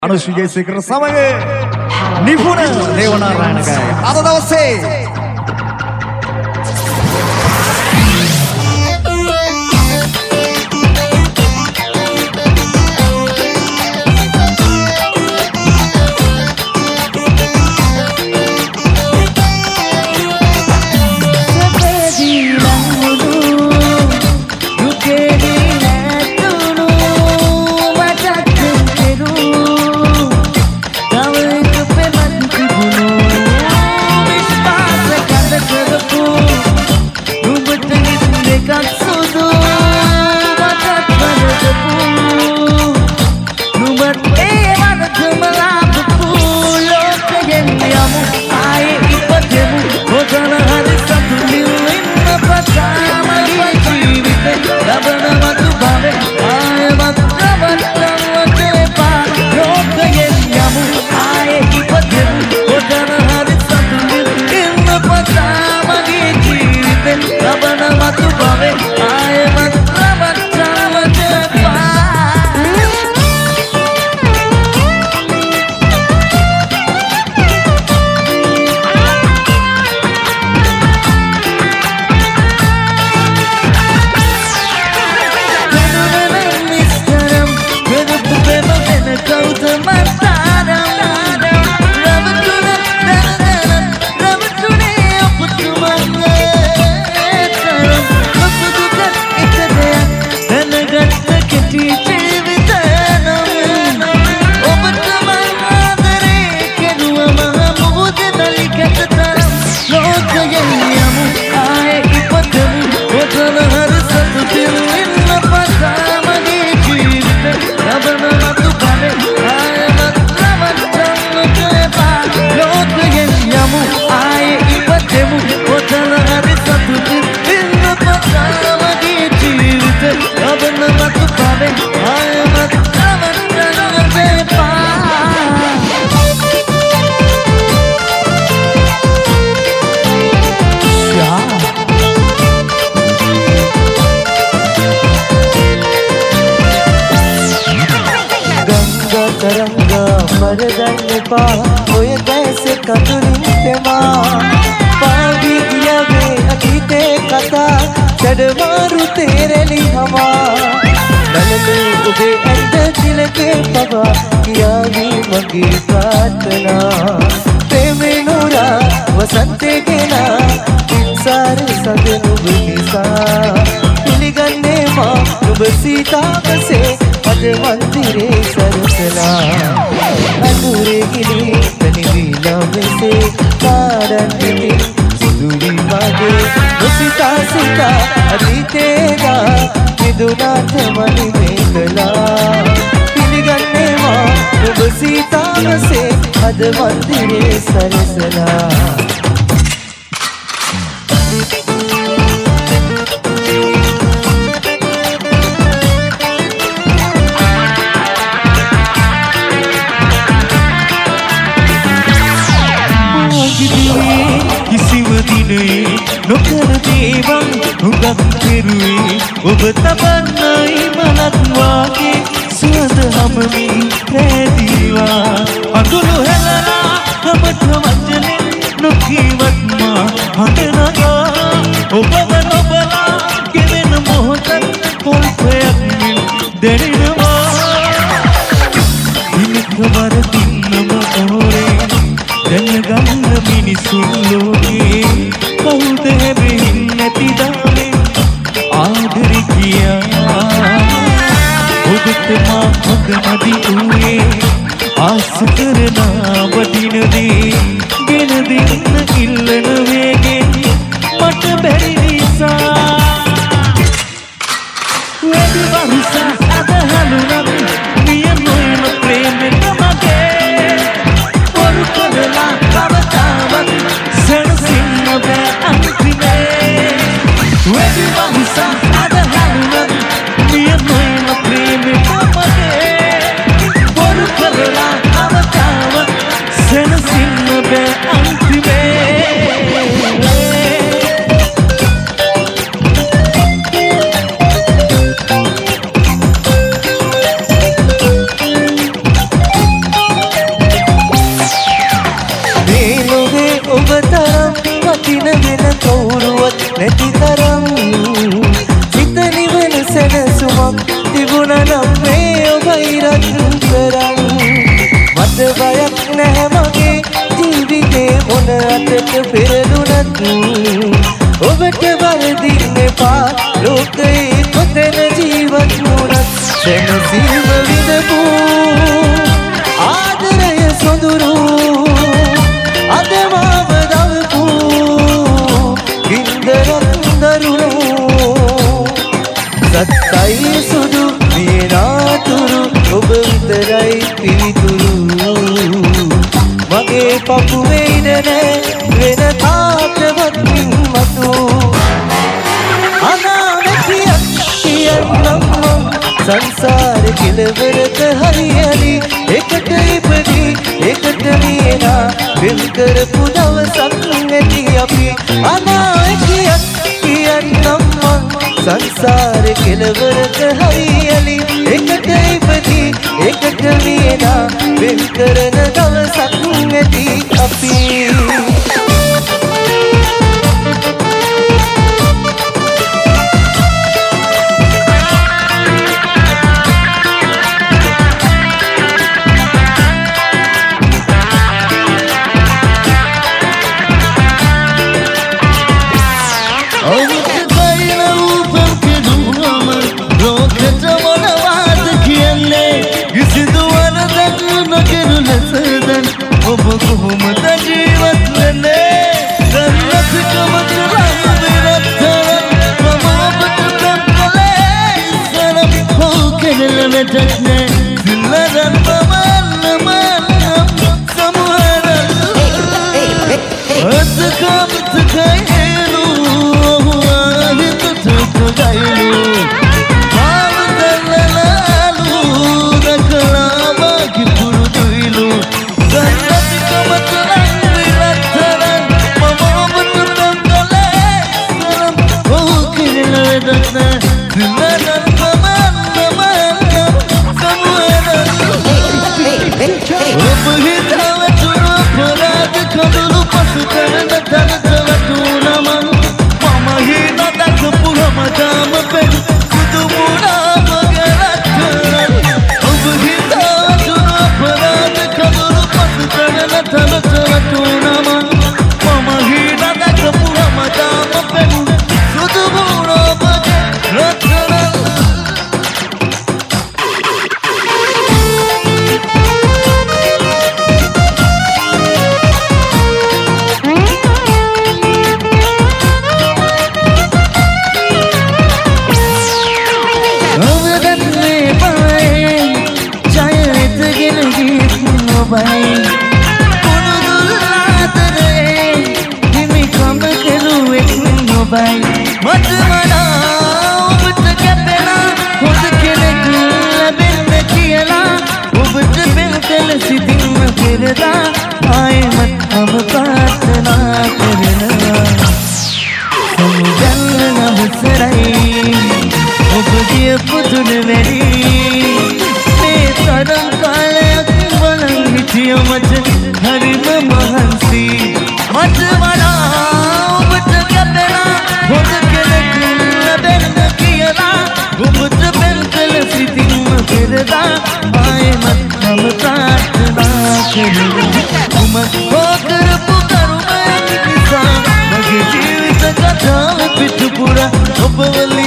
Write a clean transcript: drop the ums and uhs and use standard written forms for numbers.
Anush Wijesekar සමග නිපුණ දේවනාරායණකයි අද දවසේ ඔය දැසේ කඳුලින් තෙමා පාවි ගියවේ අතීතේ කතා කඩමාරු තේරෙලි හමා නලලේ ඔබේ ඇඳ තිලකේ පවා කියාවි මගේ ප්‍රාර්ථනා ප්‍රේමේ නුරා වසන්තේ ගෙනා ඉන්සාර සදනුබ නිසා පිළිගන්නේ මා ඔබ සීතාවසේ අද මන්දිරේ සරසලා අඳුරේ ගිනි තනිවිලා මෙසේ කාරන්නේ සුදුවි වගේ නොසිතා සිතා අතීතේගා මිදුනාට මනි මේකලා පිළිගන්නේ මා ඔබ සීතාවසේ අද මන්දිරේ සරසලා නොකර දේවන් හුඟක් කෙරුවේ ඔබ තබන්නයි මනත් වාගේ සුවඳ හමමි රැදීවා අඳුළු හෙලලා හමට වචනෙන් නොකීවත් මා හඬනගා ඔබව නොබලා ගෙවෙන මොහොතක් පොල්පයක් මෙන් දැනෙනවා දිනකවර දින්නම ඕරේ දැනගන්න මිනිසුන් ලෝකේ කවුද හැබෙයින් නැති දාලේ ආදරි කියා ඔබට මා හොඳ මදි වූයේ ආස කරනා වටිනදී ගෙන දෙන්න ඉල්ලන වේගෙන් මට බැරි නිසා වැඩි වරුසා අදහලුනත් මිය නොයන ප්‍රේමෙට මගේ පොරු කරලා කවදාවත් සැනසෙන්න බෑ අන්තිමේ වැඩි වරුසා අදහලුනත් මිය නොයන ප්‍රේමෙට මගේ පොරු කරලා කවදාවත් සැනසෙන්න නිරන්තරං මට බයක් නැහැ මගේ ජීවිතේ මොන අතට පෙරළුණත් ඔබට වරදින්න එපා ලෝකයේ කොතැන ජීවත් වුණත් සැනසීම විඳපු ආදරය සොඳුරු අද මාව දවපු ඉන්දරත් දරුණු සත්තයි සුදු විනාතුරු ඔබ විතරයි පිවිතුරු මගේ පපුවේ ඉඩනෑ වෙන කාටවත් මතු අනාවැකියක් කියන්නම් සංසාර කෙලවරක හරියලි එකට ඉපදී එකට මියනා වෙන් කරපු දවසක් නැති අපි අනාවැකියක් කියන්නම් සංසාර කෙලවරක හරියලි එකට ඉපදී එකට මියනා වෙන් කරන දවසක් නැති අපි ඔබ කොහොමද ජීවත් වෙන්නේ දන්නකමත් ලංවිරතරන් මම ඔබට ප්‍රම්කලේ සරම් හෝ කෙනෙල වැටක්නේ සිල්ලරන් පමන්නමන්නම් සමුහරන් අතකමතකයි හේලු ආහිතතකයිලු මාවදල්ලලාලු දකලාවාකි පුරුදුයිලු Pura,